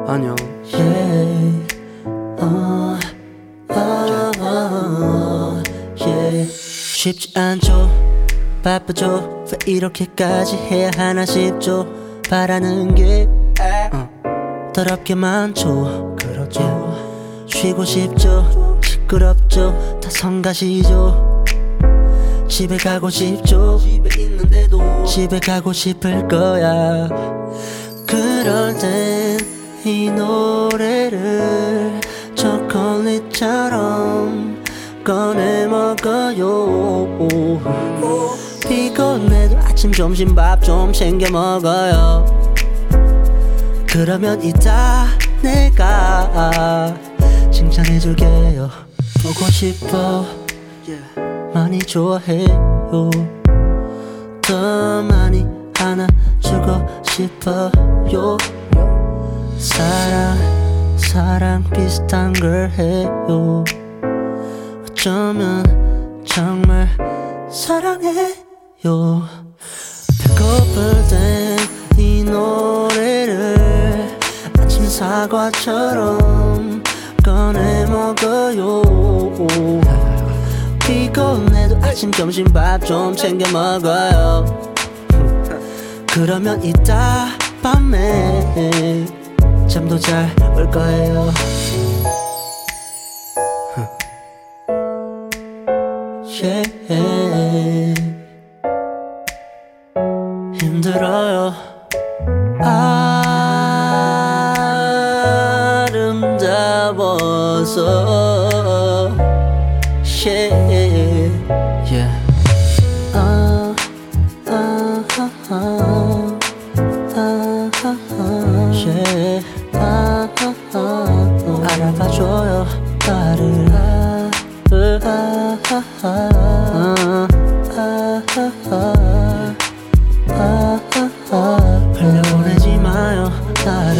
안녕. 쉽지 않죠, 바쁘죠, 왜 이렇게까지 해야 하나 싶죠. 바라는 게 더럽게 많죠. 그렇죠. 쉬고 싶죠, 시끄럽죠, 다 성가시죠. 집에 가고 싶죠, 집에 있는데도 집에 가고 싶을 거야. 그럴 땐 이 노래를 초콜릿처럼 꺼내 먹어요. 피곤해도 아침 점심 밥 좀 챙겨 먹어요. 그러면 이따 내가 칭찬해줄게요. 보고 싶어, 많이 좋아해요. 더 많이 안아주고 싶어요. 사랑 비슷한 걸 해요. 어쩌면 정말 사랑해요. 배고플 땐 이 노래를 아침 사과처럼 꺼내 먹어요. 피곤해도 아침 점심 밥 좀 챙겨 먹어요. 그러면 이따 밤에 잠도 잘 올 거예요. 힘들어요. 아름다워서 알아봐줘요 나를. 흘려보내지 마요 나를.